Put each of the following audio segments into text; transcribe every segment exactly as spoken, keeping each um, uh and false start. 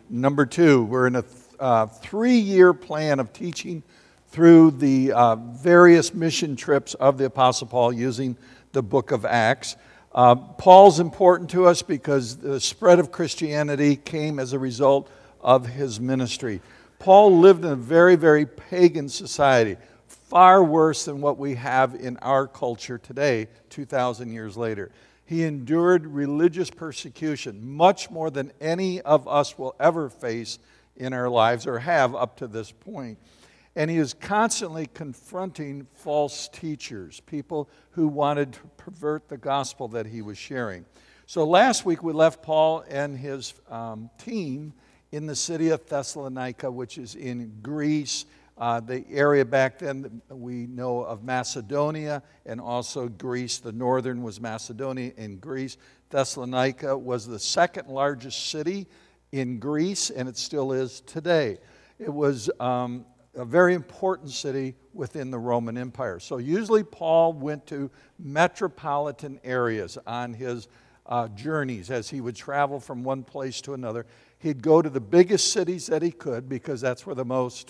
number two. We're in a th- uh, three-year plan of teaching through the uh, various mission trips of the Apostle Paul using the book of Acts. Uh, Paul's important to us because the spread of Christianity came as a result of his ministry. Paul lived in a very, very pagan society, far worse than what we have in our culture today, two thousand years later. He endured religious persecution, much more than any of us will ever face in our lives or have up to this point. And he is constantly confronting false teachers, people who wanted to pervert the gospel that he was sharing. So last week we left Paul and his um, team in the city of Thessalonica, which is in Greece. Uh, the area back then we know of Macedonia and also Greece. The northern was Macedonia and Greece. Thessalonica was the second largest city in Greece, and it still is today. It was um, a very important city within the Roman Empire. So usually Paul went to metropolitan areas on his uh, journeys as he would travel from one place to another. He'd go to the biggest cities that he could because that's where the most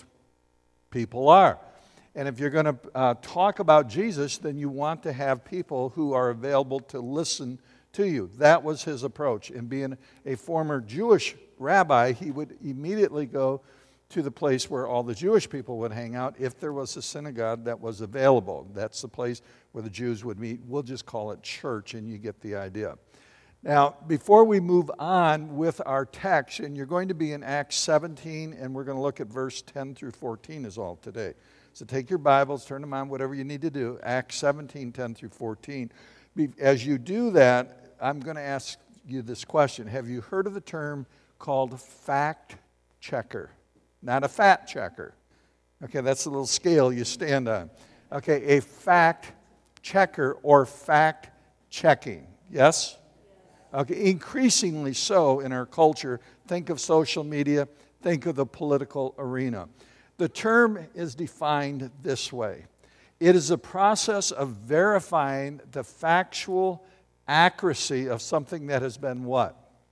people are. And if you're going to uh, talk about Jesus, then you want to have people who are available to listen to you. That was his approach. And being a former Jewish rabbi, he would immediately go to the place where all the Jewish people would hang out if there was a synagogue that was available. That's the place where the Jews would meet. We'll just call it church, and you get the idea. Now, before we move on with our text, and you're going to be in Acts seventeen, and we're going to look at verse ten through fourteen is all today. So take your Bibles, turn them on, whatever you need to do. Acts seventeen, ten through fourteen. As you do that, I'm going to ask you this question. Have you heard of the term called fact checker? Not a fat checker. Okay, that's the little scale you stand on. Okay, a fact checker or fact checking. Yes? Okay, increasingly so in our culture. Think of social media, think of the political arena. The term is defined this way. It is a process of verifying the factual accuracy of something that has been what?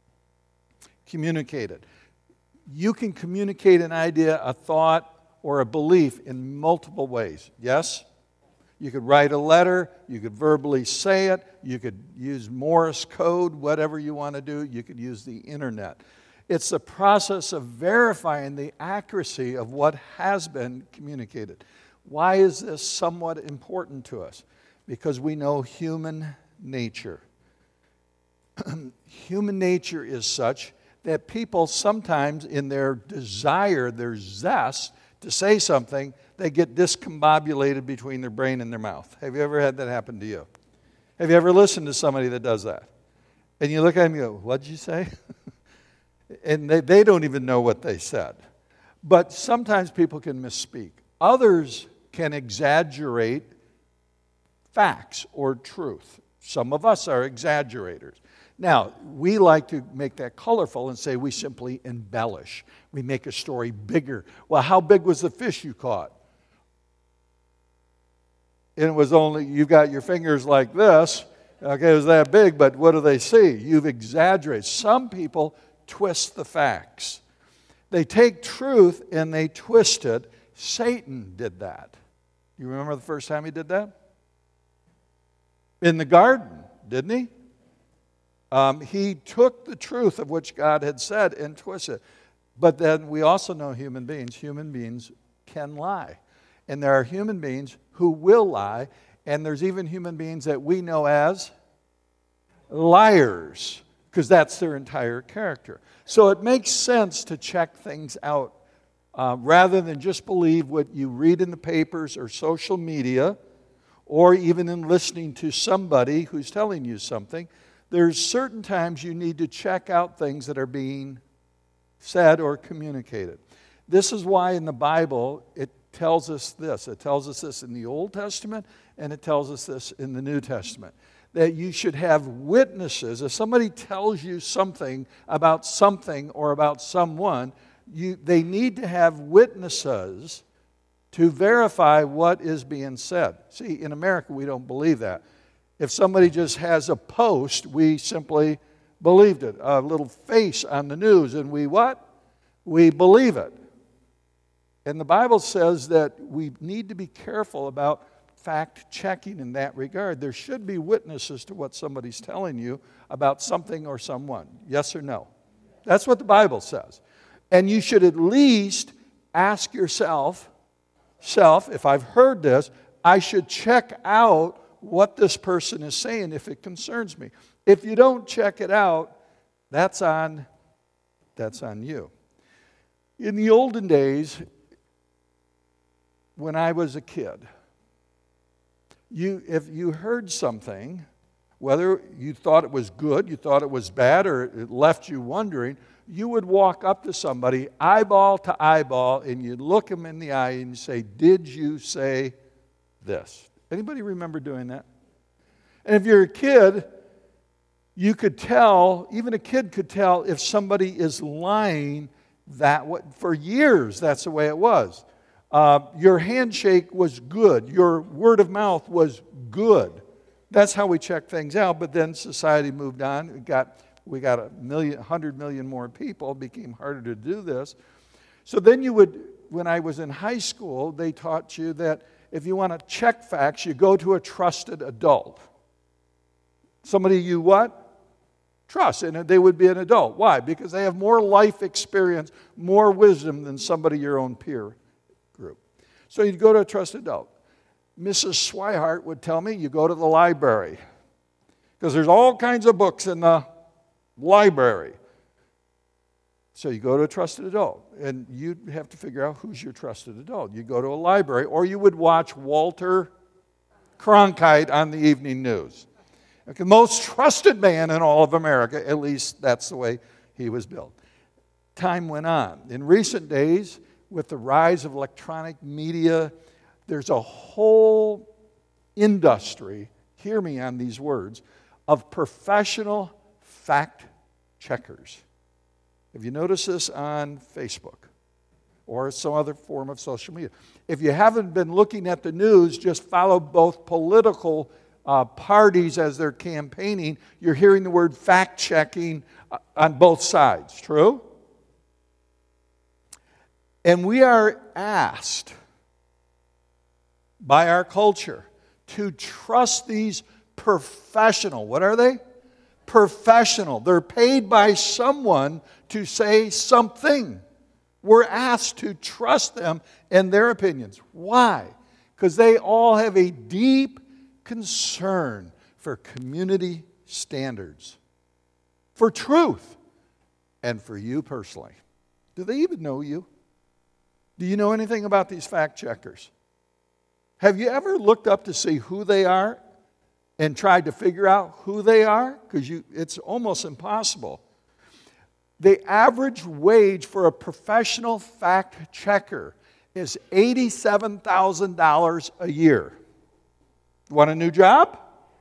Communicated. You can communicate an idea, a thought, or a belief in multiple ways. Yes? You could write a letter, you could verbally say it, you could use Morse code, whatever you want to do, you could use the internet. It's the process of verifying the accuracy of what has been communicated. Why is this somewhat important to us? Because we know human nature. Human nature is such that people sometimes in their desire, their zest to say something, they get discombobulated between their brain and their mouth. Have you ever had that happen to you? Have you ever listened to somebody that does that? And you look at them and you go, what did you say? And they, they don't even know what they said. But sometimes people can misspeak. Others can exaggerate facts or truth. Some of us are exaggerators. Now, we like to make that colorful and say we simply embellish. We make a story bigger. Well, how big was the fish you caught? And it was only, you've got your fingers like this. Okay, it was that big, but what do they see? You've exaggerated. Some people twist the facts. They take truth and they twist it. Satan did that. You remember the first time he did that? In the garden, didn't he? Um, he took the truth of which God had said and twisted it. But then we also know human beings. Human beings can lie. And there are human beings who will lie. And there's even human beings that we know as liars, because that's their entire character. So it makes sense to check things out uh, rather than just believe what you read in the papers or social media or even in listening to somebody who's telling you something. There's certain times you need to check out things that are being said or communicated. This is why in the Bible it tells us this. It tells us this in the Old Testament and it tells us this in the New Testament. That you should have witnesses. If somebody tells you something about something or about someone, you, they need to have witnesses to verify what is being said. See, in America we don't believe that. If somebody just has a post, we simply believed it. A little face on the news, and we what? we believe it. And the Bible says that we need to be careful about fact-checking in that regard. There should be witnesses to what somebody's telling you about something or someone. Yes or no? That's what the Bible says. And you should at least ask yourself, self, if I've heard this, I should check out what this person is saying if it concerns me. If you don't check it out, that's on, that's on you. In the olden days, when I was a kid, you, if you heard something, whether you thought it was good, you thought it was bad, or it left you wondering, you would walk up to somebody, eyeball to eyeball, and you'd look them in the eye and you say, did you say this? Anybody remember doing that? And if you're a kid, you could tell, even a kid could tell if somebody is lying that way. For years, that's the way it was. Uh, your handshake was good. Your word of mouth was good. That's how we check things out. But then society moved on. We got, we got a million, hundred million more people. It became harder to do this. So then you would, when I was in high school, they taught you that if you want to check facts, you go to a trusted adult. Somebody you what? Trust. And they would be an adult. Why? Because they have more life experience, more wisdom than somebody your own peer group. So you'd go to a trusted adult. Missus Swihart would tell me, you go to the library. Because there's all kinds of books in the library. So you go to a trusted adult. And you'd have to figure out who's your trusted adult. You go to a library, or you would watch Walter Cronkite on the evening news. Okay, most trusted man in all of America, at least that's the way he was built. Time went on. In recent days, with the rise of electronic media, there's a whole industry, hear me on these words, of professional fact checkers. Have you noticed this on Facebook or some other form of social media? If you haven't been looking at the news, just follow both political uh, parties as they're campaigning. You're hearing the word fact-checking on both sides. True? And we are asked by our culture to trust these professional, what are they? Professional. They're paid by someone to say something. We're asked to trust them and their opinions. Why? Because they all have a deep concern for community standards, for truth, and for you personally. Do they even know you? Do you know anything about these fact checkers? Have you ever looked up to see who they are and tried to figure out who they are? Because you, it's almost impossible. The average wage for a professional fact checker is eighty-seven thousand dollars a year. Want a new job?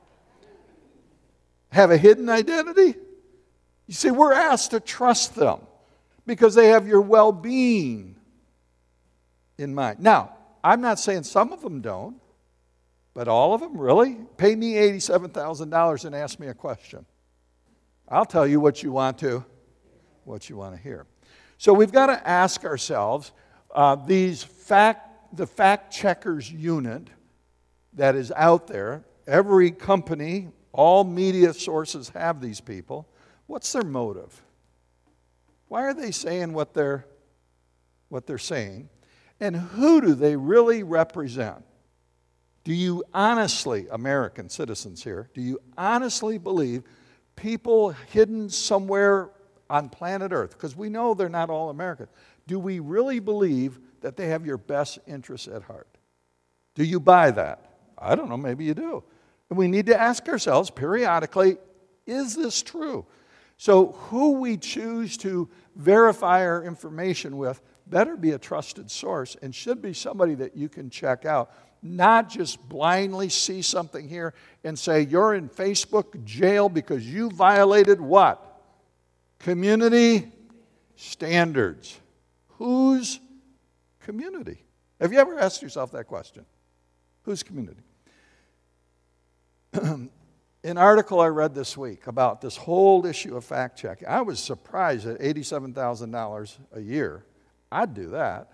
Have a hidden identity? You see, we're asked to trust them because they have your well-being in mind. Now, I'm not saying some of them don't, but all of them, really? Pay me eighty-seven thousand dollars and ask me a question. I'll tell you what you want to, what you want to hear. So we've got to ask ourselves, uh, these fact, the fact checkers unit that is out there, every company, all media sources have these people. What's their motive? Why are they saying what they're, what they're saying? And who do they really represent? Do you honestly, American citizens here, do you honestly believe people hidden somewhere on planet Earth, because we know they're not all American, do we really believe that they have your best interests at heart? Do you buy that? I don't know, maybe you do. And we need to ask ourselves periodically, is this true? So who we choose to verify our information with better be a trusted source and should be somebody that you can check out, not just blindly see something here and say, you're in Facebook jail because you violated what? Community standards. Whose community? Have you ever asked yourself that question? Whose community? an article I read this week about this whole issue of fact-checking. I was surprised at eighty-seven thousand dollars a year. I'd do that.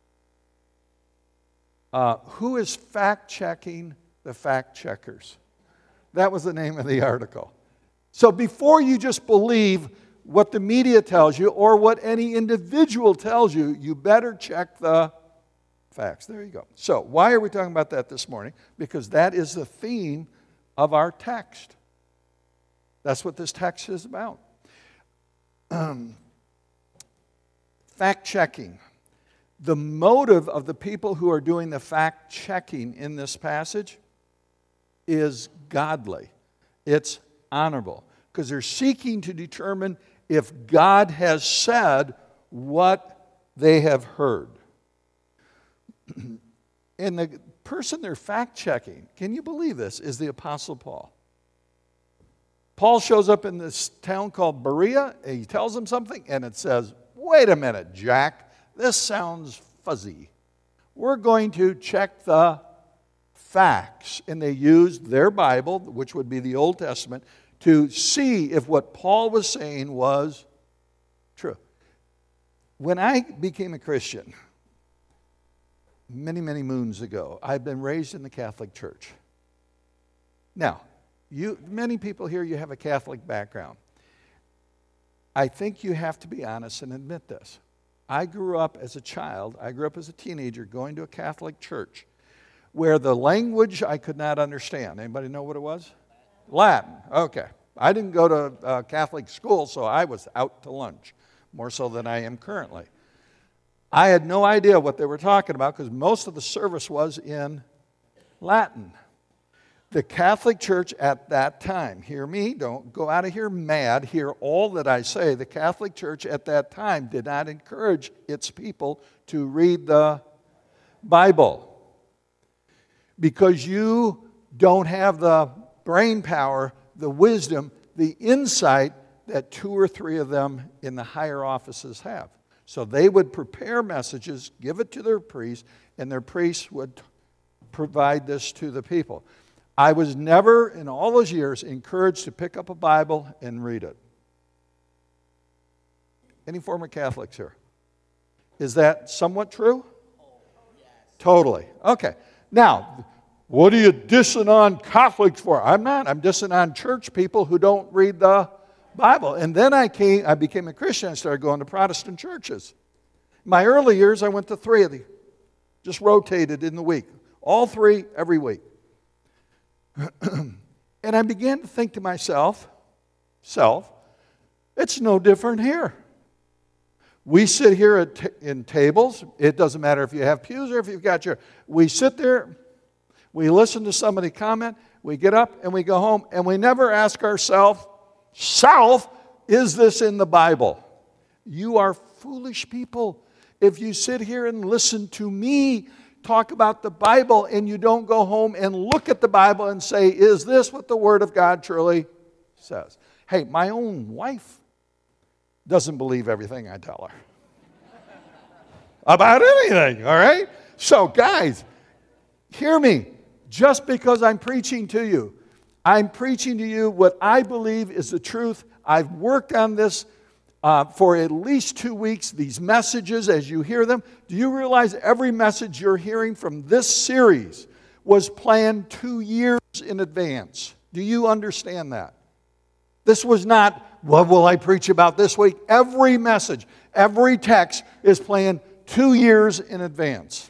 Uh, who is fact-checking the fact-checkers? That was the name of the article. So before you just believe what the media tells you or what any individual tells you, you better check the facts. There you go. So why are we talking about that this morning? Because that is the theme of our text. That's what this text is about. Um, fact-checking. The motive of the people who are doing the fact-checking in this passage is godly. It's honorable. Because they're seeking to determine if God has said what they have heard. And the person they're fact-checking, can you believe this, is the Apostle Paul. Paul shows up in this town called Berea, and he tells them something, and it says, wait a minute, Jack, this sounds fuzzy. We're going to check the facts. And they used their Bible, which would be the Old Testament, to see if what Paul was saying was true. When I became a Christian, many, many moons ago, I've been raised in the Catholic Church. Now, you, many people here, you have a Catholic background. I think you have to be honest and admit this. I grew up as a child, I grew up as a teenager going to a Catholic church where the language I could not understand. Anybody know what it was? Latin. Okay. I didn't go to uh, Catholic school, so I was out to lunch, more so than I am currently. I had no idea what they were talking about because most of the service was in Latin. The Catholic Church at that time, hear me, don't go out of here mad, hear all that I say. The Catholic Church at that time did not encourage its people to read the Bible because you don't have the brain power, the wisdom, the insight that two or three of them in the higher offices have. So they would prepare messages, give it to their priests, and their priests would provide this to the people. I was never, in all those years, encouraged to pick up a Bible and read it. Any former Catholics here? Is that somewhat true? Oh, yes. Totally. Okay. Now, what are you dissing on Catholics for? I'm not. I'm dissing on church people who don't read the Bible. And then I came, I became a Christian and started going to Protestant churches. In my early years, I went to three of them. Just rotated in the week. All three every week. And I began to think to myself, self, it's no different here. We sit here at t- in tables. It doesn't matter if you have pews or if you've got your... We sit there, we listen to somebody comment, we get up and we go home, and we never ask ourselves, self, is this in the Bible? You are foolish people if you sit here and listen to me talk about the Bible and you don't go home and look at the Bible and say, is this what the Word of God truly says? Hey, my own wife doesn't believe everything I tell her about anything, all right? So guys, hear me. Just because I'm preaching to you, I'm preaching to you what I believe is the truth. I've worked on this Uh, for at least two weeks, these messages, as you hear them. Do you realize every message you're hearing from this series was planned two years in advance? Do you understand that? This was not, what will I preach about this week? Every message, every text is planned two years in advance.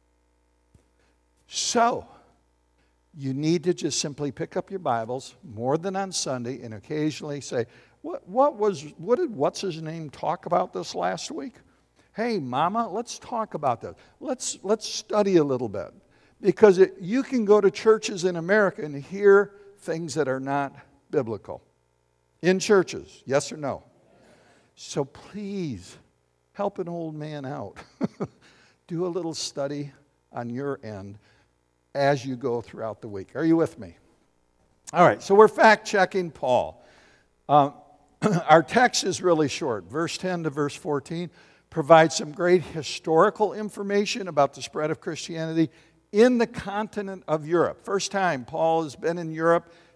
So, you need to just simply pick up your Bibles more than on Sunday and occasionally say, What, what was, what did what's-his-name talk about this last week? Hey, Mama, let's talk about that. Let's, let's study a little bit. Because it, you can go to churches in America and hear things that are not biblical. In churches, yes or no? So please, help an old man out. Do a little study on your end as you go throughout the week. Are you with me? All right, so we're fact-checking Paul. Um, Our text is really short. Verse ten to verse fourteen provides some great historical information about the spread of Christianity in the continent of Europe. First time Paul has been in Europe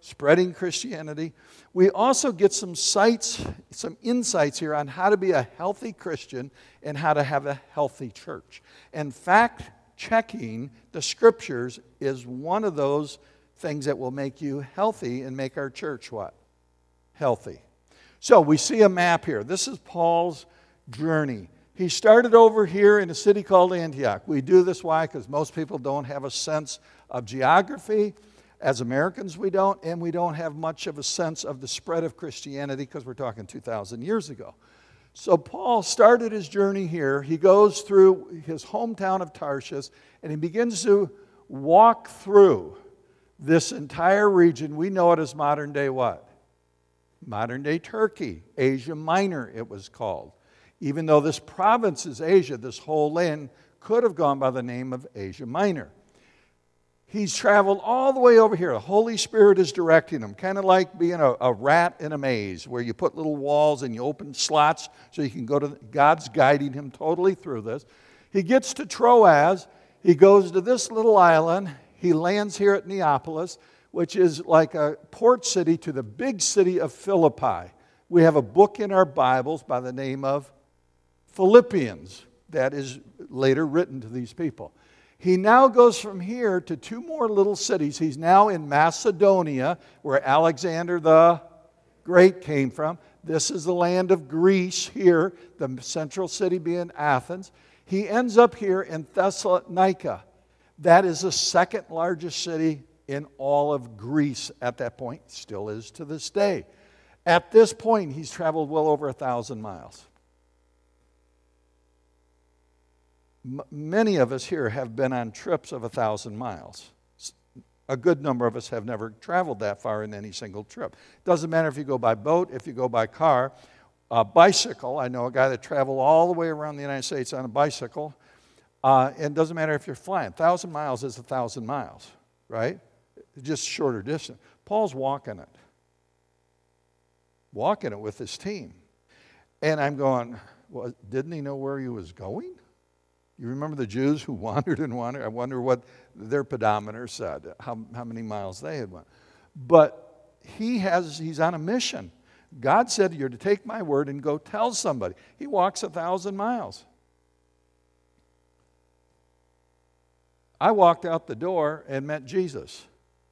spreading Christianity. We also get some sights, some insights here on how to be a healthy Christian and how to have a healthy church. And fact-checking the Scriptures is one of those things that will make you healthy and make our church what? Healthy. So we see a map here. This is Paul's journey. He started over here in a city called Antioch. We do this, why? Because most people don't have a sense of geography. As Americans, we don't, and we don't have much of a sense of the spread of Christianity because we're talking two thousand years ago. So Paul started his journey here. He goes through his hometown of Tarshish, and he begins to walk through this entire region. We know it as modern-day what? Modern-day Turkey, Asia Minor it was called. Even though this province is Asia, this whole land could have gone by the name of Asia Minor. He's traveled all the way over here. The Holy Spirit is directing him, kind of like being a, a rat in a maze where you put little walls and you open slots so you can go to, God's guiding him totally through this. He gets to Troas. He goes to this little island. He lands here at Neapolis, which is like a port city to the big city of Philippi. We have a book in our Bibles by the name of Philippians that is later written to these people. He now goes from here to two more little cities. He's now in Macedonia, where Alexander the Great came from. This is the land of Greece here, the central city being Athens. He ends up here in Thessalonica. That is the second largest city in all of Greece at that point, still is to this day. At this point, he's traveled well over a thousand miles. M- many of us here have been on trips of a thousand miles. A good number of us have never traveled that far in any single trip. Doesn't matter if you go by boat, if you go by car, uh, bicycle. I know a guy that traveled all the way around the United States on a bicycle. Uh, and it doesn't matter if you're flying. A thousand miles is a thousand miles, right? Just shorter distance. Paul's walking it. Walking it with his team. And I'm going, well, didn't he know where he was going? You remember the Jews who wandered and wandered? I wonder what their pedometer said, how, how many miles they had went. But he has, he's on a mission. God said, you're to take my word and go tell somebody. He walks a thousand miles. I walked out the door and met Jesus.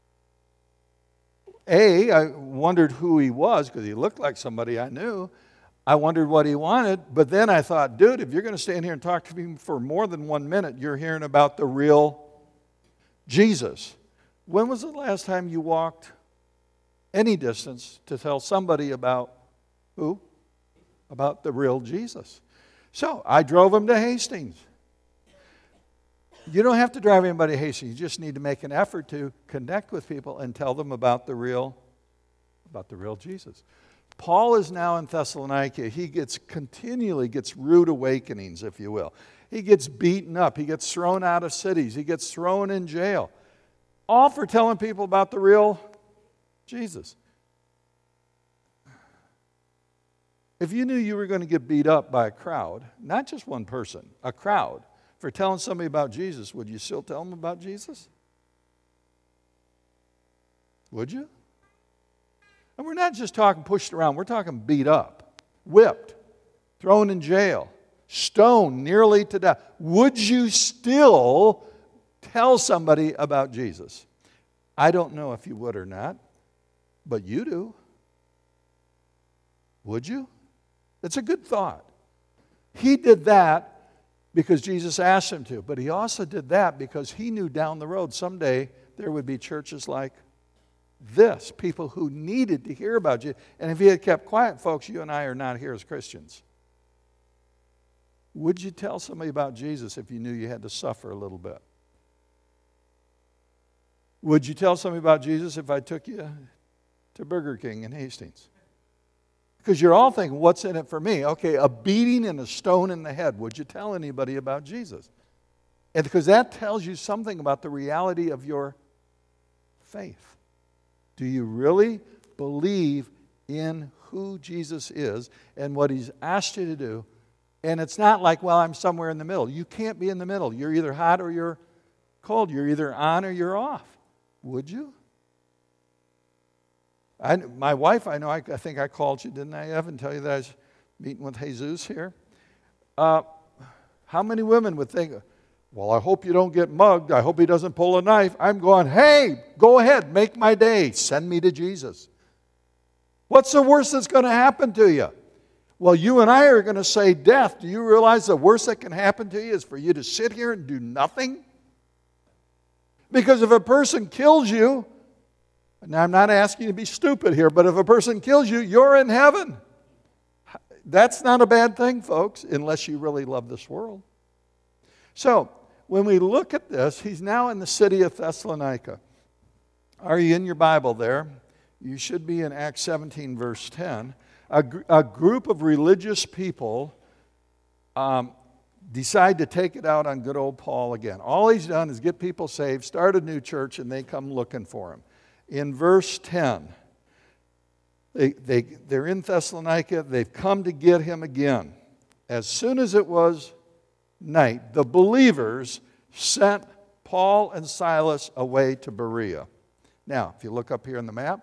A, I wondered who he was because he looked like somebody I knew. I wondered what he wanted, but then I thought, dude, if you're going to stand here and talk to me for more than one minute, you're hearing about the real Jesus. When was the last time you walked any distance to tell somebody about who? About the real Jesus. So I drove him to Hastings. You don't have to drive anybody to Hastings. You just need to make an effort to connect with people and tell them about the real, about the real Jesus. Paul is now in Thessalonica. He gets continually gets rude awakenings, if you will. He gets beaten up. He gets thrown out of cities. He gets thrown in jail. All for telling people about the real Jesus. If you knew you were going to get beat up by a crowd, not just one person, a crowd, for telling somebody about Jesus, would you still tell them about Jesus? Would you? And we're not just talking pushed around. We're talking beat up, whipped, thrown in jail, stoned nearly to death. Would you still tell somebody about Jesus? I don't know if you would or not, but you do. Would you? It's a good thought. He did that because Jesus asked him to, but he also did that because he knew down the road someday there would be churches like this, people who needed to hear about you. And if he had kept quiet, folks, you and I are not here as Christians. Would you tell somebody about Jesus if you knew you had to suffer a little bit? Would you tell somebody about Jesus if I took you to Burger King in Hastings? Because you're all thinking, what's in it for me? Okay, a beating and a stone in the head. Would you tell anybody about Jesus? And because that tells you something about the reality of your faith. Do you really believe in who Jesus is and what he's asked you to do? And it's not like, well, I'm somewhere in the middle. You can't be in the middle. You're either hot or you're cold. You're either on or you're off. Would you? I, my wife, I know, I, I think I called you, didn't I, Evan, tell you that I was meeting with Jesus here? Uh, how many women would think, well, I hope you don't get mugged. I hope he doesn't pull a knife. I'm going, hey, go ahead, make my day. Send me to Jesus. What's the worst that's going to happen to you? Well, you and I are going to say death. Do you realize the worst that can happen to you is for you to sit here and do nothing? Because if a person kills you, now I'm not asking you to be stupid here, but if a person kills you, you're in heaven. That's not a bad thing, folks, unless you really love this world. So, when we look at this, he's now in the city of Thessalonica. Are you in your Bible there? You should be in Acts seventeen, verse ten. A, gr- a group of religious people um, decide to take it out on good old Paul again. All he's done is get people saved, start a new church, and they come looking for him. In verse ten, they, they, they're in Thessalonica. They've come to get him again. As soon as it was night, the believers sent Paul and Silas away to Berea. Now, if you look up here on the map,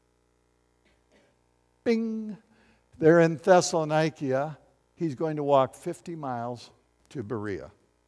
bing, they're in Thessalonica. He's going to walk fifty miles to Berea.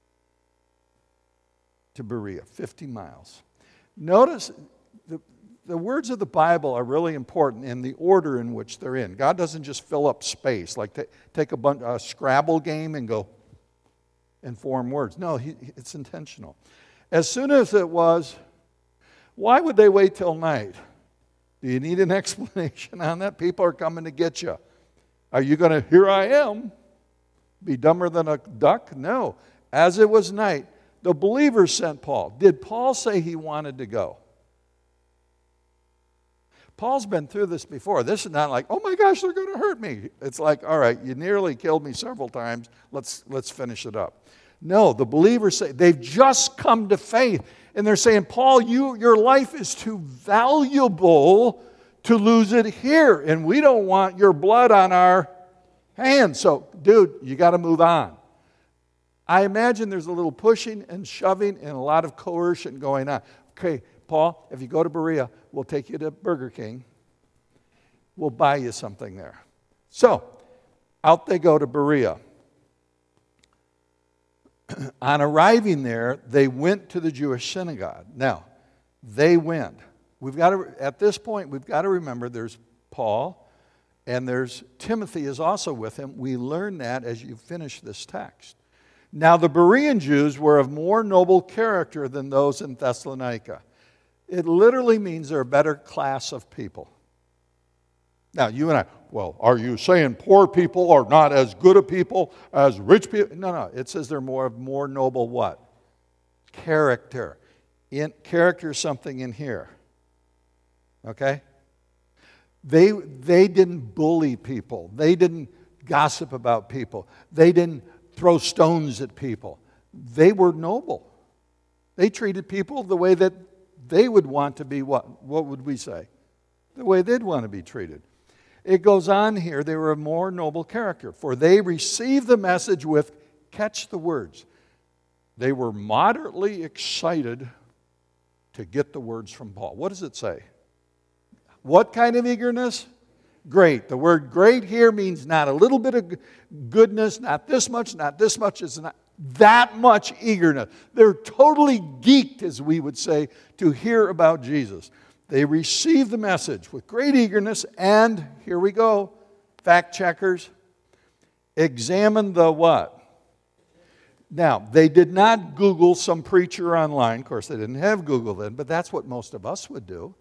To Berea, fifty miles. Notice the, the words of the Bible are really important in the order in which they're in. God doesn't just fill up space, like t- take a, bunch, a Scrabble game and go and form words. No, he, it's intentional. As soon as it was, why would they wait till night? Do you need an explanation on that? People are coming to get you. Are you going to, here I am, be dumber than a duck? No. As it was night, the believers sent Paul. Did Paul say he wanted to go? Paul's been through this before. This is not like, oh my gosh, they're going to hurt me. It's like, all right, you nearly killed me several times. Let's, let's finish it up. No, the believers say, they've just come to faith. And they're saying, Paul, you, your life is too valuable to lose it here. And we don't want your blood on our hands. So, dude, you got to move on. I imagine there's a little pushing and shoving and a lot of coercion going on. Okay, Paul, if you go to Berea, we'll take you to Burger King. We'll buy you something there. So, out they go to Berea. On arriving there, they went to the Jewish synagogue. Now, they went. We've got to, at this point, we've got to remember there's Paul and there's Timothy is also with him. We learn that as you finish this text. Now, the Berean Jews were of more noble character than those in Thessalonica. It literally means they're a better class of people. Now, you and I, well, are you saying poor people are not as good a people as rich people? No, no. It says they're more of more noble what? Character. In, character is something in here. Okay? They, they didn't bully people. They didn't gossip about people. They didn't throw stones at people. They were noble. They treated people the way that they would want to be what? What would we say? The way they'd want to be treated. It goes on here, they were a more noble character, for they received the message with, catch the words, they were moderately excited to get the words from Paul. What does it say? What kind of eagerness? Great. The word great here means not a little bit of goodness, not this much, not this much. It's not that much eagerness. They're totally geeked, as we would say, to hear about Jesus. They received the message with great eagerness, and here we go, fact checkers, examine the what? Now, they did not Google some preacher online. Of course, they didn't have Google then, but that's what most of us would do.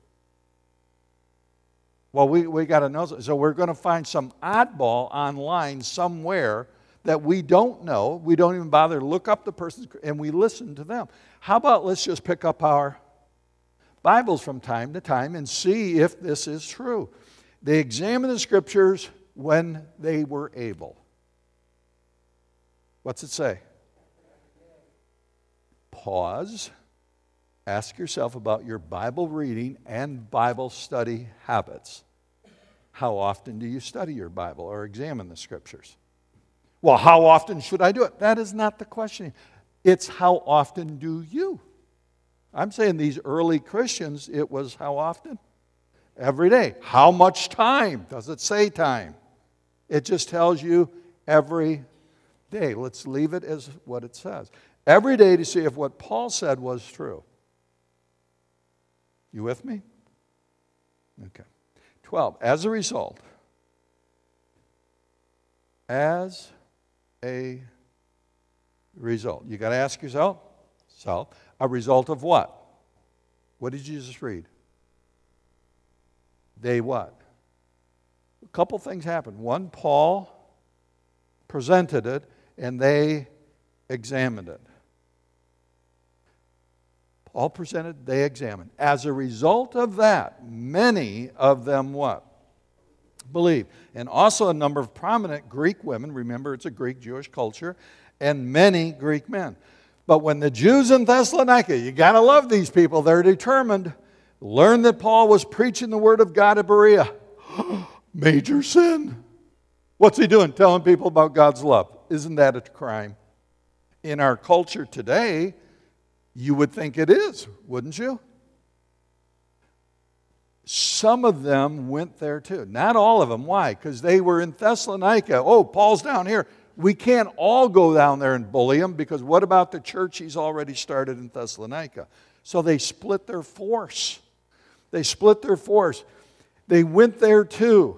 Well, we, we got to know. So we're going to find some oddball online somewhere that we don't know. We don't even bother to look up the person, and we listen to them. How about let's just pick up our Bibles from time to time and see if this is true. They examined the Scriptures when they were able. What's it say? Pause. Ask yourself about your Bible reading and Bible study habits. How often do you study your Bible or examine the Scriptures? Well, how often should I do it? That is not the question. It's how often do you? I'm saying these early Christians, it was how often? Every day. How much time? Does it say time? It just tells you every day. Let's leave it as what it says. Every day to see if what Paul said was true. You with me? Okay. twelve. As a result, as a result, you got to ask yourself, self, a result of what? What did you just read? They what? A couple things happened. One, Paul presented it, and they examined it. Paul presented, they examined. As a result of that, many of them what? Believed. And also a number of prominent Greek women, remember it's a Greek Jewish culture, and many Greek men. But when the Jews in Thessalonica, you got to love these people, they're determined, learned that Paul was preaching the word of God at Berea. Major sin. What's he doing? Telling people about God's love. Isn't that a crime? In our culture today, you would think it is, wouldn't you? Some of them went there too. Not all of them. Why? Because they were in Thessalonica. Oh, Paul's down here. We can't all go down there and bully him, because what about the church he's already started in Thessalonica? So they split their force. They split their force. They went there too.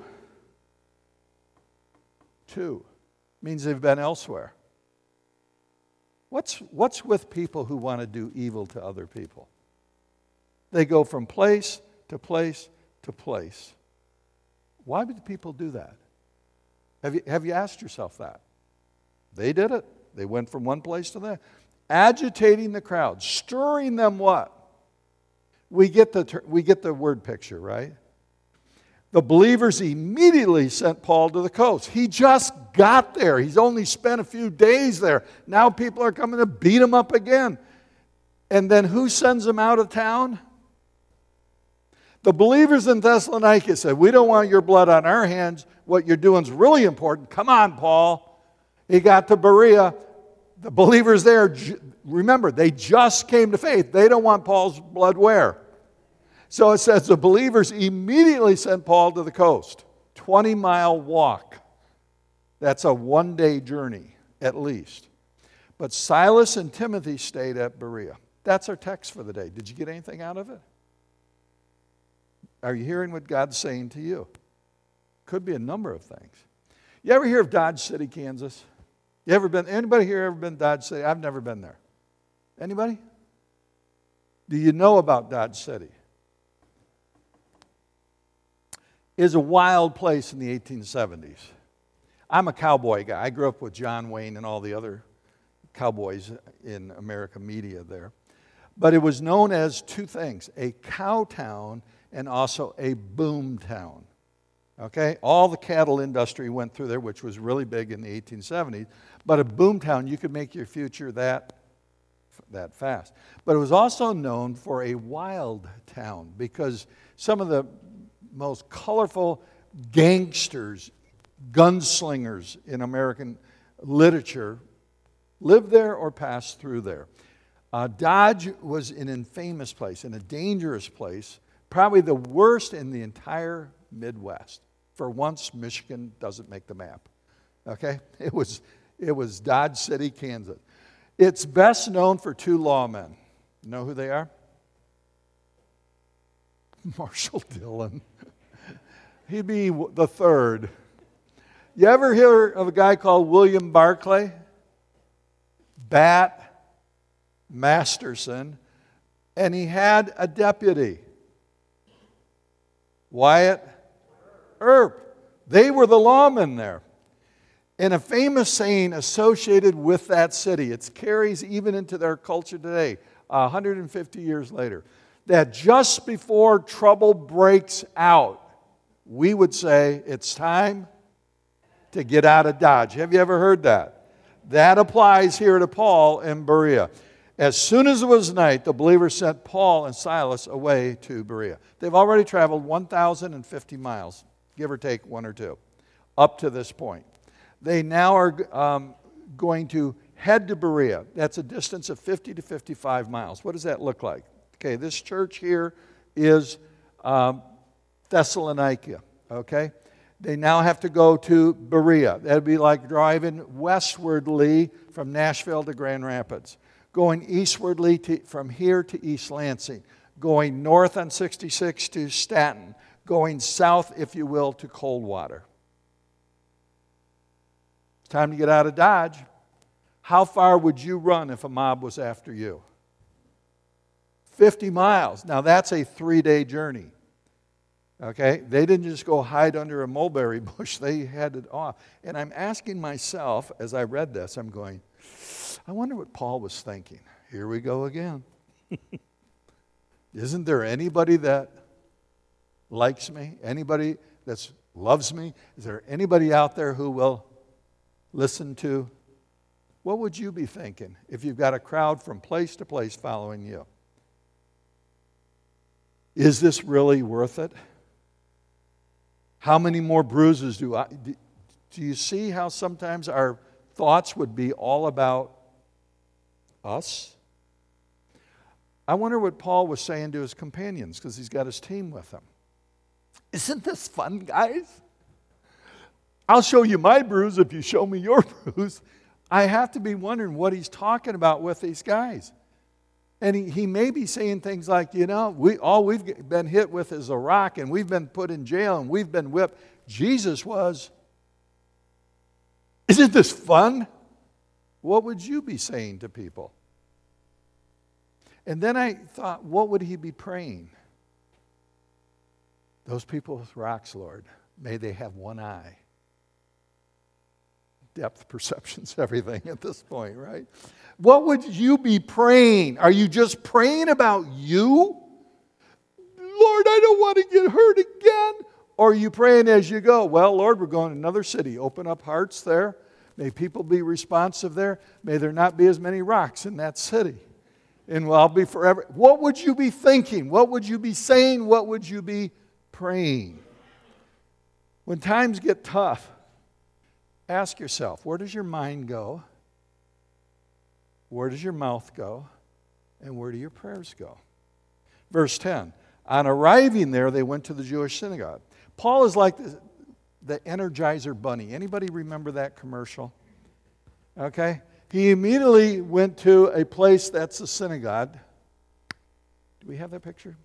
Two means they've been elsewhere. What's, what's with people who want to do evil to other people? They go from place to place to place. Why would people do that? Have you, have you asked yourself that? They did it. They went from one place to the other. Agitating the crowd, stirring them what? We get the, we get the word picture, right? The believers immediately sent Paul to the coast. He just got there. He's only spent a few days there. Now people are coming to beat him up again. And then who sends him out of town? The believers in Thessalonica said, we don't want your blood on our hands. What you're doing is really important. Come on, Paul. He got to Berea. The believers there, remember, they just came to faith. They don't want Paul's blood where? So it says the believers immediately sent Paul to the coast. twenty-mile walk. That's a one-day journey, at least. But Silas and Timothy stayed at Berea. That's our text for the day. Did you get anything out of it? Are you hearing what God's saying to you? Could be a number of things. You ever hear of Dodge City, Kansas? You ever been, anybody here ever been to Dodge City? I've never been there. Anybody? Do you know about Dodge City? Is a wild place in the eighteen seventies. I'm a cowboy guy. I grew up with John Wayne and all the other cowboys in American media there. But it was known as two things, a cow town and also a boom town. Okay? All the cattle industry went through there, which was really big in the eighteen seventies. But a boom town, you could make your future that, that fast. But it was also known for a wild town, because some of the most colorful gangsters, gunslingers in American literature lived there or passed through there. Uh, Dodge was an infamous place, and a dangerous place, probably the worst in the entire Midwest. For once, Michigan doesn't make the map. Okay? It was, it was Dodge City, Kansas. It's best known for two lawmen. You know who they are? Marshall Dillon. He'd be the third. You ever hear of a guy called William Barclay? Bat Masterson. And he had a deputy. Wyatt Earp. They were the lawmen there. And a famous saying associated with that city, it carries even into their culture today, one hundred fifty years later, that just before trouble breaks out, we would say, it's time to get out of Dodge. Have you ever heard that? That applies here to Paul in Berea. As soon as it was night, the believers sent Paul and Silas away to Berea. They've already traveled one thousand fifty miles, give or take one or two, up to this point. They now are um, going to head to Berea. That's a distance of fifty to fifty-five miles. What does that look like? Okay, this church here is um, Thessalonica, okay? They now have to go to Berea. That'd be like driving westwardly from Nashville to Grand Rapids, going eastwardly to, from here to East Lansing, going north on sixty-six to Staunton, going south, if you will, to Coldwater. It's time to get out of Dodge. How far would you run if a mob was after you? fifty miles. Now that's a three-day journey. Okay? They didn't just go hide under a mulberry bush. They headed off. And I'm asking myself, as I read this, I'm going, I wonder what Paul was thinking. Here we go again. Isn't there anybody that likes me? Anybody that loves me? Is there anybody out there who will listen to? What would you be thinking if you've got a crowd from place to place following you? Is this really worth it? How many more bruises do I... Do you see how sometimes our thoughts would be all about us? I wonder what Paul was saying to his companions, because he's got his team with him. Isn't this fun, guys? I'll show you my bruise if you show me your bruise. I have to be wondering what he's talking about with these guys. And he, he may be saying things like, you know, we all we've been hit with is a rock, and we've been put in jail, and we've been whipped. Jesus was. Isn't this fun? What would you be saying to people? And then I thought, what would he be praying? Those people with rocks, Lord, may they have one eye. Depth perception's everything at this point, right? What would you be praying? Are you just praying about you? Lord, I don't want to get hurt again. Or are you praying as you go? Well, Lord, we're going to another city. Open up hearts there. May people be responsive there. May there not be as many rocks in that city. And I'll be forever. What would you be thinking? What would you be saying? What would you be praying? When times get tough, ask yourself, where does your mind go? Where does your mouth go? And where do your prayers go? Verse ten, on arriving there, they went to the Jewish synagogue. Paul is like the, the Energizer Bunny. Anybody remember that commercial? Okay. He immediately went to a place that's a synagogue. Do we have that picture?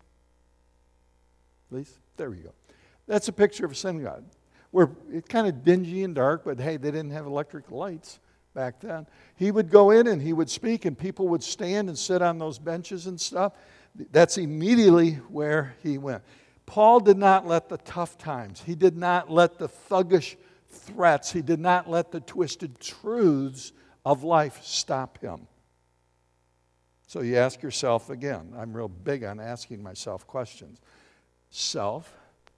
Please? There we go. That's a picture of a synagogue. Where it's kind of dingy and dark, but hey, they didn't have electric lights back then. He would go in and he would speak, and people would stand and sit on those benches and stuff. That's immediately where he went. Paul did not let the tough times, he did not let the thuggish threats, he did not let the twisted truths of life stop him. So you ask yourself again, I'm real big on asking myself questions. Self,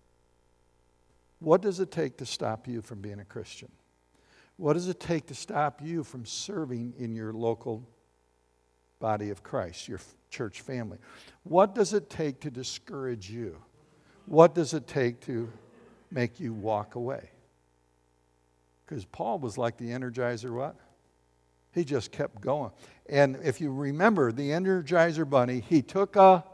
what does it take to stop you from being a Christian? What does it take to stop you from serving in your local body of Christ, your church family? What does it take to discourage you? What does it take to make you walk away? Because Paul was like the Energizer what? He just kept going. And if you remember, the Energizer Bunny, he took a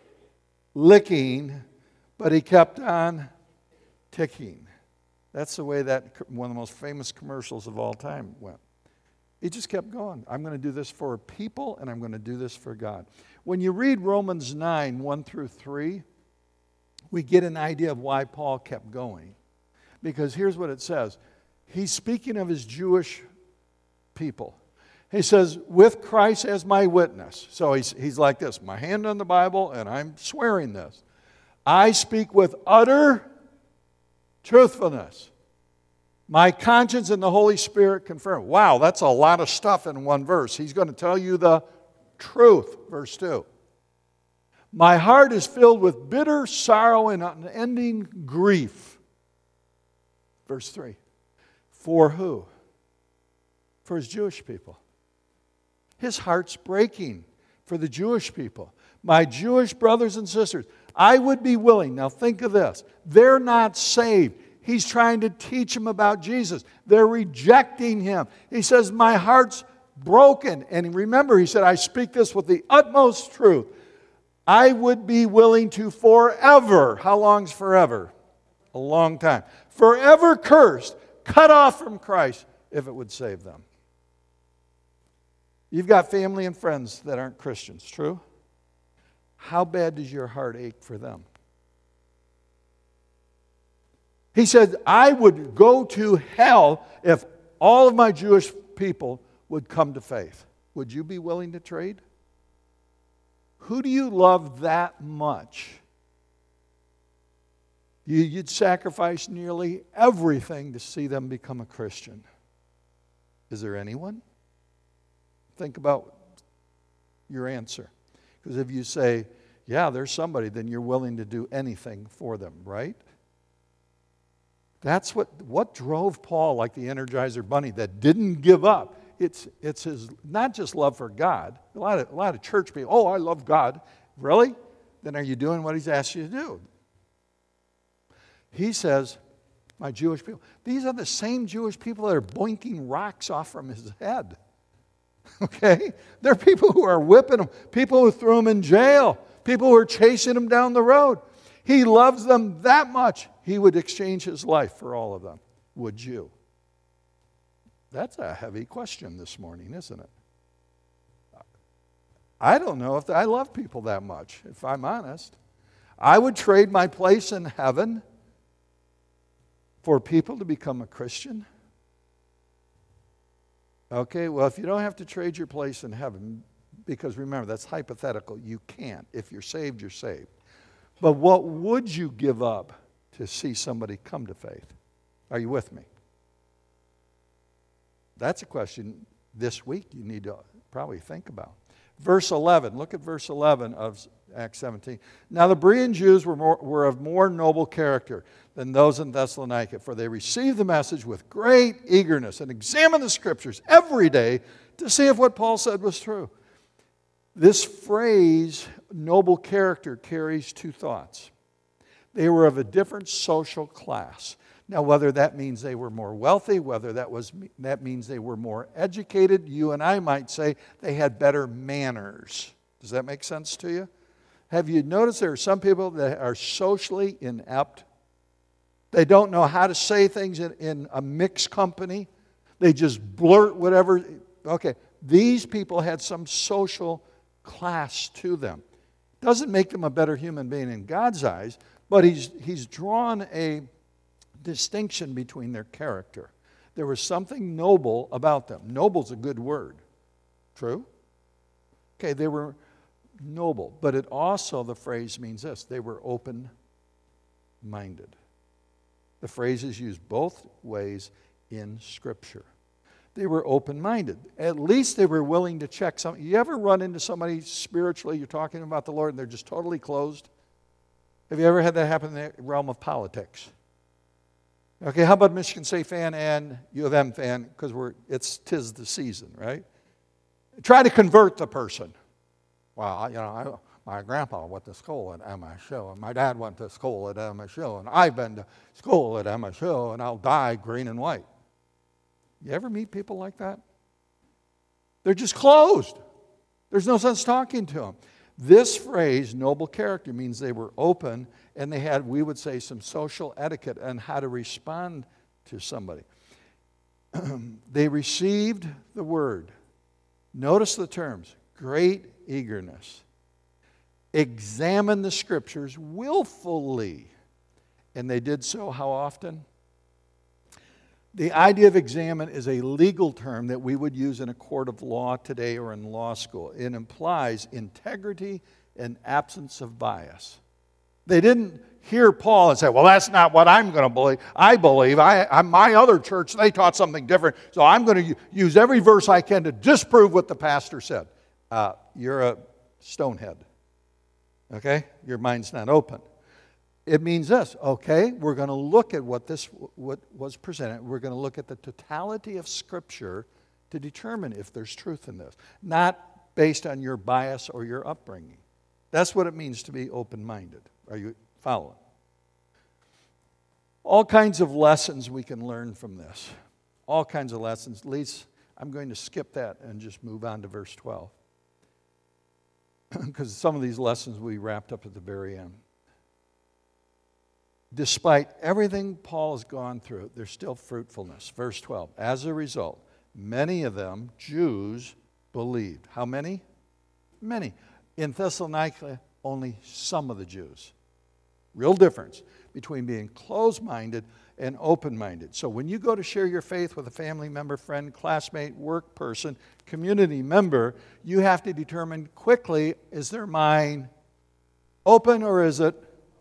licking, but he kept on ticking. That's the way that one of the most famous commercials of all time went. He just kept going. I'm going to do this for people, and I'm going to do this for God. When you read Romans nine, one through three, we get an idea of why Paul kept going. Because here's what it says. He's speaking of his Jewish people. He says, with Christ as my witness. So he's, he's like this, my hand on the Bible, and I'm swearing this. I speak with utter truthfulness. My conscience and the Holy Spirit confirm. Wow, that's a lot of stuff in one verse. He's going to tell you the truth, verse two. My heart is filled with bitter sorrow and unending grief. Verse three. For who? For his Jewish people. His heart's breaking for the Jewish people. My Jewish brothers and sisters, I would be willing. Now think of this. They're not saved. He's trying to teach them about Jesus. They're rejecting him. He says, my heart's broken. And remember, he said, I speak this with the utmost truth. I would be willing to forever, how long's forever? A long time. Forever cursed, cut off from Christ, if it would save them. You've got family and friends that aren't Christians, true? How bad does your heart ache for them? He said, I would go to hell if all of my Jewish people would come to faith. Would you be willing to trade? Who do you love that much? You, you'd sacrifice nearly everything to see them become a Christian. Is there anyone? Think about your answer. Because if you say, yeah, there's somebody, then you're willing to do anything for them, right? That's what, what drove Paul like the Energizer Bunny that didn't give up. It's, it's his, not just love for God. A lot of, a lot of church people, oh, I love God. Really? Then are you doing what he's asked you to do? He says, my Jewish people, these are the same Jewish people that are boinking rocks off from his head. Okay? They're people who are whipping him, people who threw him in jail, people who are chasing him down the road. He loves them that much, he would exchange his life for all of them. Would you? That's a heavy question this morning, isn't it? I don't know if I love people that much, if I'm honest. I would trade my place in heaven for people to become a Christian. Okay, well, if you don't have to trade your place in heaven, because remember, that's hypothetical. You can't. If you're saved, you're saved. But what would you give up to see somebody come to faith? Are you with me? That's a question this week you need to probably think about. Verse eleven, look at verse eleven of Acts seventeen. Now the Berean Jews were, more, were of more noble character than those in Thessalonica, for they received the message with great eagerness and examined the Scriptures every day to see if what Paul said was true. This phrase, noble character, carries two thoughts. They were of a different social class. Now, whether that means they were more wealthy, whether that was that means they were more educated, you and I might say they had better manners. Does that make sense to you? Have you noticed there are some people that are socially inept? They don't know how to say things in, in a mixed company. They just blurt whatever. Okay, these people had some social class to them. Doesn't make them a better human being in God's eyes, but he's, he's drawn a distinction between their character. There was something noble about them. Noble's a good word. True? Okay, they were noble, but it also, the phrase means this, they were open-minded. The phrase is used both ways in Scripture. They were open-minded. At least they were willing to check something. You ever run into somebody spiritually, you're talking about the Lord, and they're just totally closed? Have you ever had that happen in the realm of politics? Okay, how about Michigan State fan and U of M fan? Because we're it's tis the season, right? Try to convert the person. Well, you know, I, my grandpa went to school at M S U, and my dad went to school at M S U, and I've been to school at M S U, and I'll die green and white. You ever meet people like that? They're just closed. There's no sense talking to them. This phrase, noble character, means they were open and they had, we would say, some social etiquette on how to respond to somebody. They received the word. Notice the terms, great eagerness. Examine the Scriptures willfully. And they did so how often? The idea of examine is a legal term that we would use in a court of law today or in law school. It implies integrity and absence of bias. They didn't hear Paul and say, well, that's not what I'm going to believe. I believe, I, I, my other church, they taught something different, so I'm going to use every verse I can to disprove what the pastor said. Uh, you're a stonehead, okay? Your mind's not open. It means this, okay, we're going to look at what this what was presented. We're going to look at the totality of Scripture to determine if there's truth in this, not based on your bias or your upbringing. That's what it means to be open-minded. Are you following? All kinds of lessons we can learn from this. All kinds of lessons. At least I'm going to skip that and just move on to verse twelve. because some of these lessons we wrapped up at the very end. Despite everything Paul has gone through, there's still fruitfulness. Verse twelve, as a result, many of them, Jews, believed. How many? Many. In Thessalonica, only some of the Jews. Real difference between being closed-minded and open-minded. So when you go to share your faith with a family member, friend, classmate, work person, community member, you have to determine quickly, is their mind open or is it?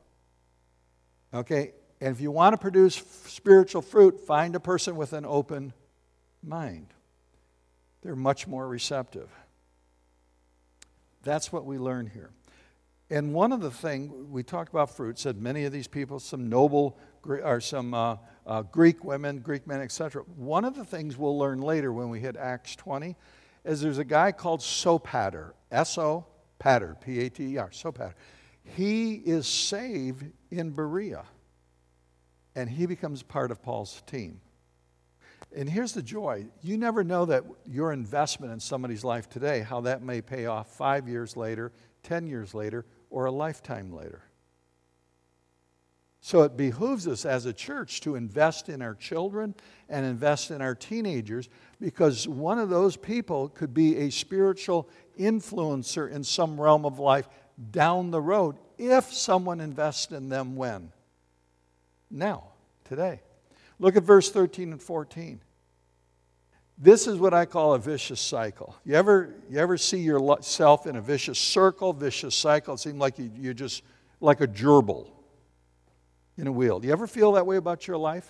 Okay, and if you want to produce spiritual fruit, find a person with an open mind. They're much more receptive. That's what we learn here. And one of the things, we talked about fruit, said many of these people, some noble, or some uh, uh, Greek women, Greek men, et cetera. One of the things we'll learn later when we hit Acts twenty is there's a guy called Sopater, S O, Pater, P A T E R, Sopater. He is saved in Berea, and he becomes part of Paul's team. And here's the joy. You never know that your investment in somebody's life today, how that may pay off five years later, ten years later, or a lifetime later. So it behooves us as a church to invest in our children and invest in our teenagers, because one of those people could be a spiritual influencer in some realm of life down the road if someone invests in them when? Now, today. Look at verse thirteen and fourteen. This is what I call a vicious cycle. You ever, you ever see yourself in a vicious circle, vicious cycle? It seems like you, you're just like a gerbil in a wheel. Do you ever feel that way about your life?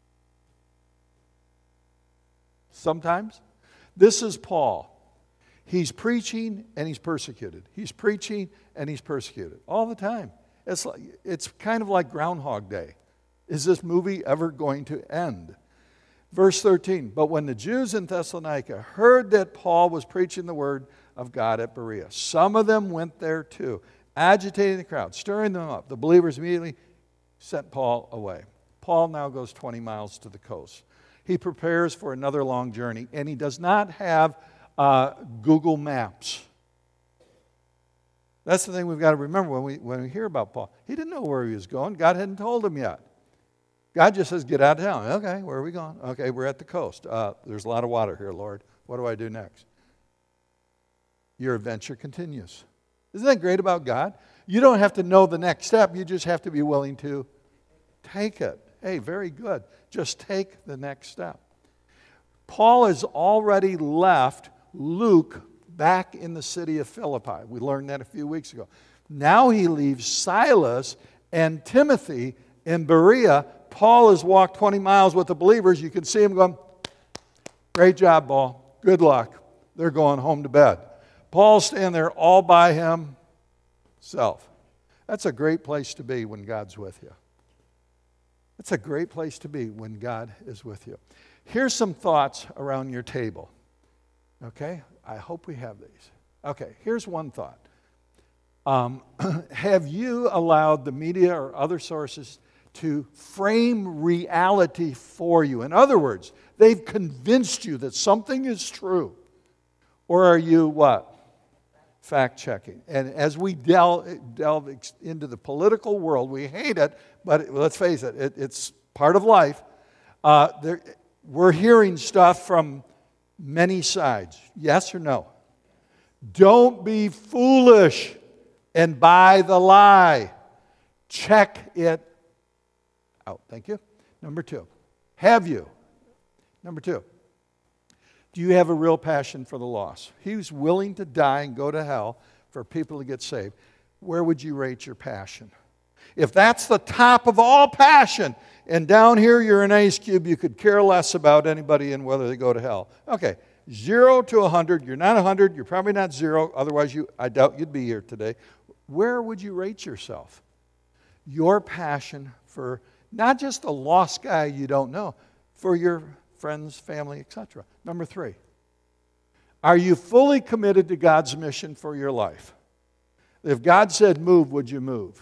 Sometimes. This is Paul. He's preaching and he's persecuted. He's preaching and he's persecuted all the time. It's like, it's kind of like Groundhog Day. Is this movie ever going to end? Verse thirteen, but when the Jews in Thessalonica heard that Paul was preaching the word of God at Berea, some of them went there too, agitating the crowd, stirring them up. The believers immediately sent Paul away. Paul now goes twenty miles to the coast. He prepares for another long journey, and he does not have uh, Google Maps. That's the thing we've got to remember when we, when we hear about Paul. He didn't know where he was going. God hadn't told him yet. God just says, get out of town. Okay, where are we going? Okay, we're at the coast. Uh, there's a lot of water here, Lord. What do I do next? Your adventure continues. Isn't that great about God? You don't have to know the next step. You just have to be willing to take it. Hey, very good. Just take the next step. Paul has already left Luke back in the city of Philippi. We learned that a few weeks ago. Now he leaves Silas and Timothy in Berea. Paul has walked twenty miles with the believers. You can see him going, great job, Paul. Good luck. They're going home to bed. Paul's standing there all by himself. That's a great place to be when God's with you. That's a great place to be when God is with you. Here's some thoughts around your table. Okay? I hope we have these. Okay, here's one thought. Um, have you allowed the media or other sources to frame reality for you? In other words, they've convinced you that something is true. Or are you what? Fact-checking. And as we delve, delve into the political world, we hate it, but let's face it, it it's part of life. Uh, there, we're hearing stuff from many sides. Yes or no? Don't be foolish and buy the lie. Check it out. Thank you. Number two, have you? Number two, do you have a real passion for the lost? He was willing to die and go to hell for people to get saved. Where would you rate your passion? If that's the top of all passion, and down here you're an ice cube, you could care less about anybody and whether they go to hell. Okay, zero to a hundred. You're not a hundred. You're probably not zero. Otherwise, you, I doubt you'd be here today. Where would you rate yourself? Your passion for not just a lost guy you don't know, for your friends, family, et cetera. Number three, are you fully committed to God's mission for your life? If God said move, would you move?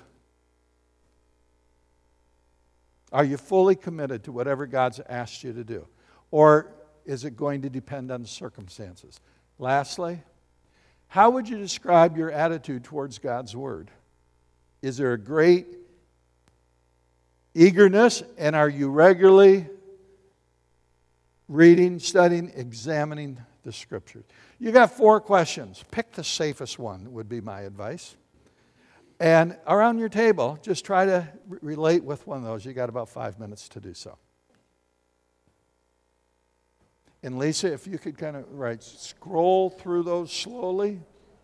Are you fully committed to whatever God's asked you to do? Or is it going to depend on the circumstances? Lastly, How would you describe your attitude towards God's Word? Is there a great eagerness, and are you regularly reading, studying, examining the Scriptures? You got four questions. Pick the safest one, would be my advice. And around your table, just try to re- relate with one of those. You got about five minutes to do so. And Lisa, if you could kind of, right, scroll through those slowly.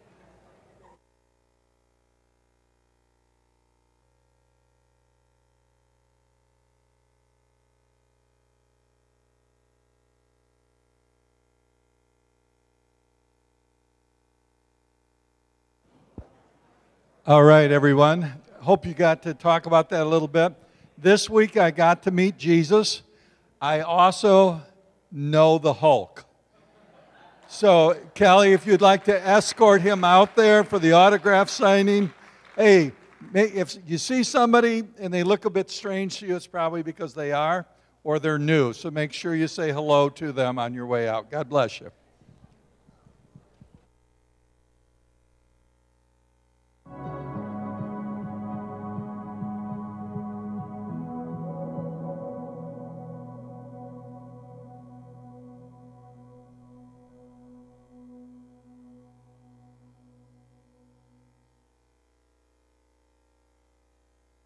All right, everyone. Hope you got to talk about that a little bit. This week I got to meet Jesus. I also know the Hulk. So, Kelly, if you'd like to escort him out there for the autograph signing. Hey, if you see somebody and they look a bit strange to you, it's probably because they are or they're new. So make sure you say hello to them on your way out. God bless you.